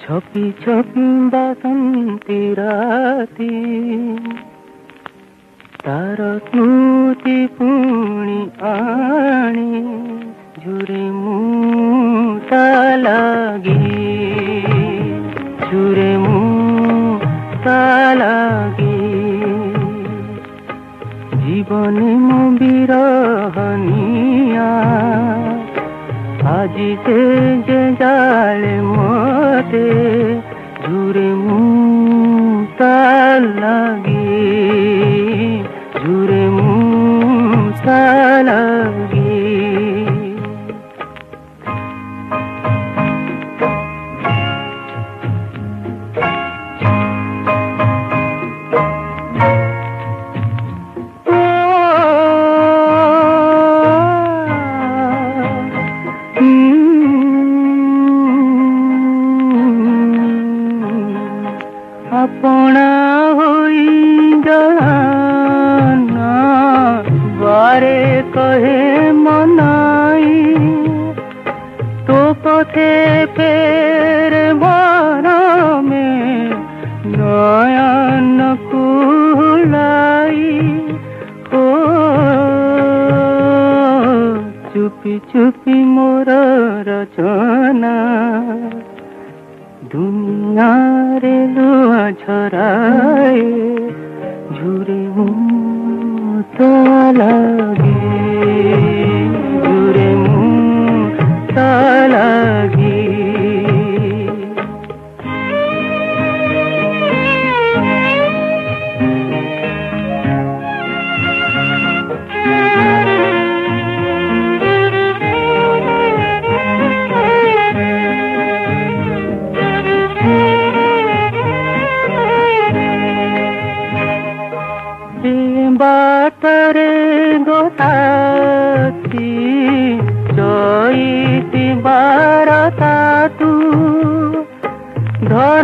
छपी छपी बासंती राती तार स्मृति पुणी आणी झुरे मुता लागी झुरे मुता लागी जीवने मो बिरहनिया आज से जे जाले मोते झुरे मुता लागी झुरे मुता लागी अपना होई जाना बारे कहे मनाई तो पथे फेर बारा में नयन कुलाई हो चुपी चुपी मोर रचना दुनिया रे लुआ झराए झुरे मुता लागी झुरे मुता लागी बातरे गोताती चईती बारता तू